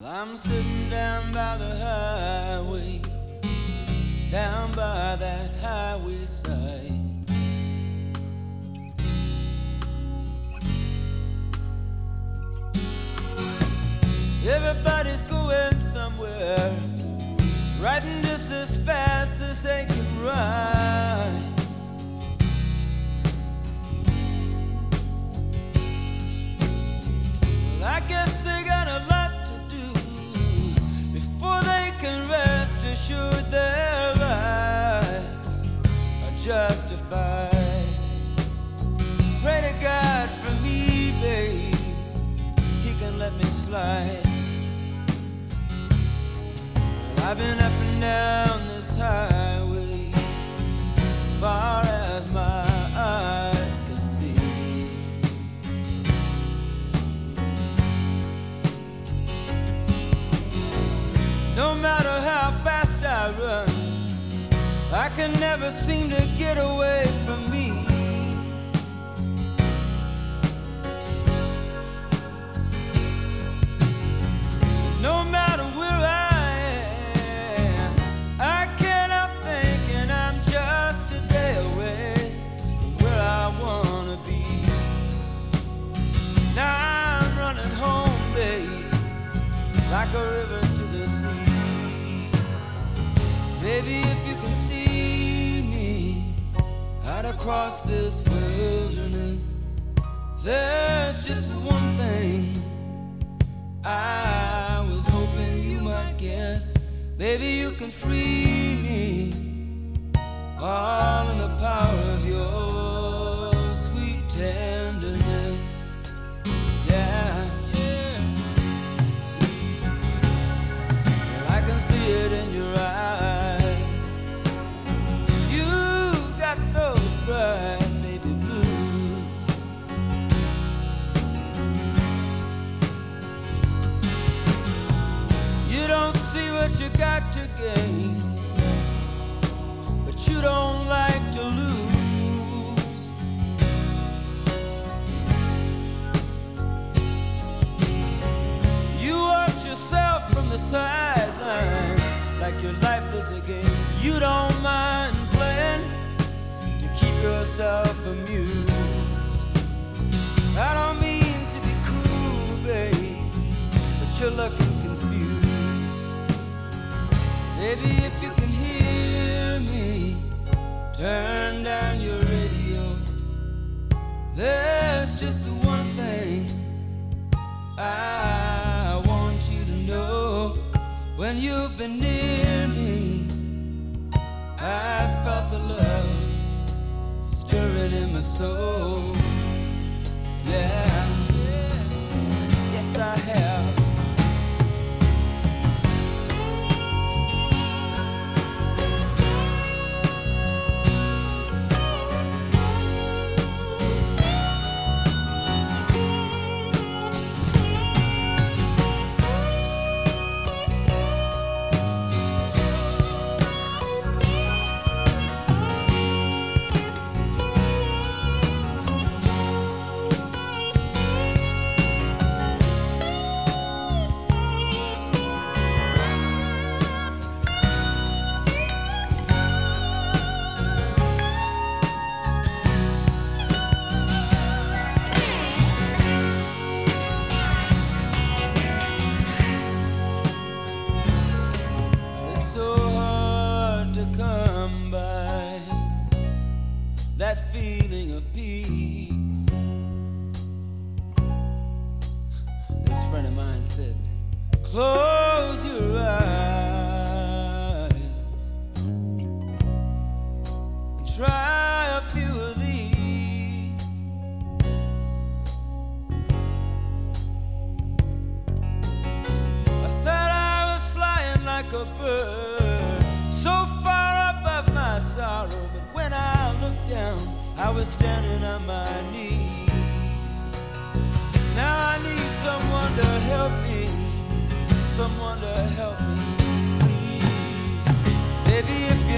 I'm sitting down by the highway, down by that highway side. Everybody's going somewhere, riding just as fast as they can ride. Well, I guess they got a lot to do before they can rest assured their lives are justified. Pray to God for me, babe, He can let me slide. Well, I've been up and down this highway far as my eyes can see. No matter how fast I run, I can never seem to get away from me. No matter where I am, I can't help thinking I'm just a day away from where I wanna be. Now I'm running home, babe, like a river to the sea. Baby, if you can see me out across this wilderness, there's just one thing I was hoping you might guess. Baby, you can free me, all in the power of your sweet tenderness. Yeah, yeah. Well, I can see it in your eyes. You got those bright baby blues. You don't see what you got to gain, but you don't like to lose. You watch yourself from the sideline like your life is a game. You don't mind playing to keep yourself amused. I don't mean to be cruel, babe, but you're looking confused. Baby, if you can hear me, turn down your radio. There's just the one thing I want you to know. When you've been near me, I felt the love stirring in my soul. Yeah, yes I have. That feeling of peace. This friend of mine said, close your eyes and try a few of these. I thought I was flying like a bird, so far above my sorrow, but when I looked down, I was standing on my knees. Now I need someone to help me, someone to help me, please. Baby, if